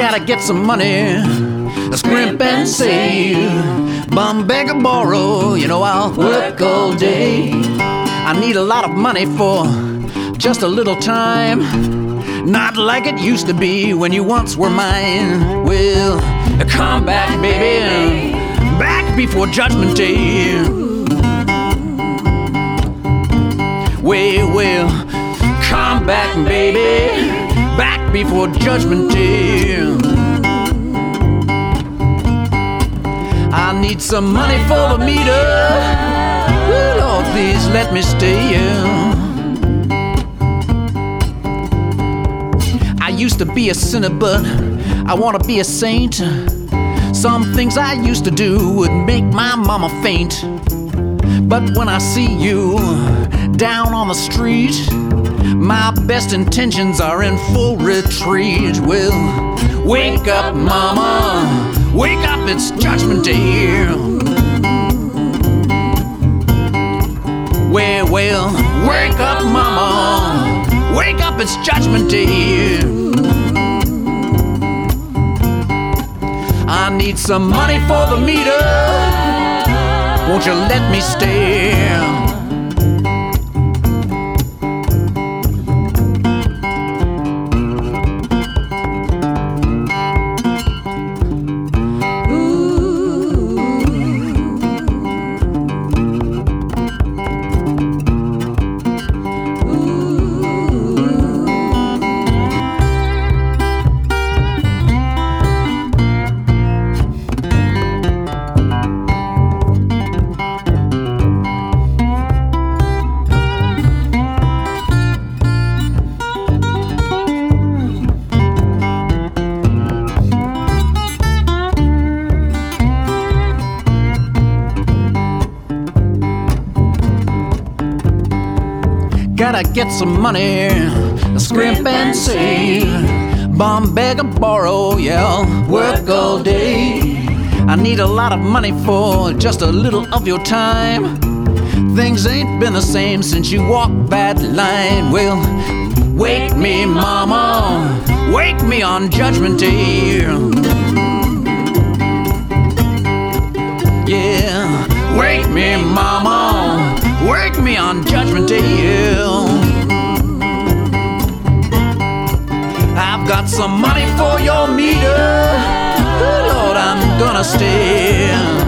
Gotta get some money, scrimp and save, bum, beg or borrow, you know I'll work all day. I need a lot of money for just a little time, not like it used to be when you once were mine. Well, come back, baby, back before Judgment Day. Well, come back, baby, back before Judgment Day. I need some money for the meter. Ooh, Lord, please let me stay. I used to be a sinner, but I want to be a saint. Some things I used to do would make my mama faint. But when I see you down on the street, my best intentions are in full retreat. Well, wake up, mama, wake up, it's Judgment Day. Well, wake up, mama, wake up, it's Judgment Day. I need some money for the meter. Won't you let me stay? Gotta get some money, scrimp and save, bum, beg or borrow, yeah, work all day. I need a lot of money for just a little of your time. Things ain't been the same since you walked that line. Well, wake me, mama, wake me on Judgment Day. Yeah, wake me, mama, wake me on Judgment Day. I've got some money for your meter. Good Lord, I'm gonna stay.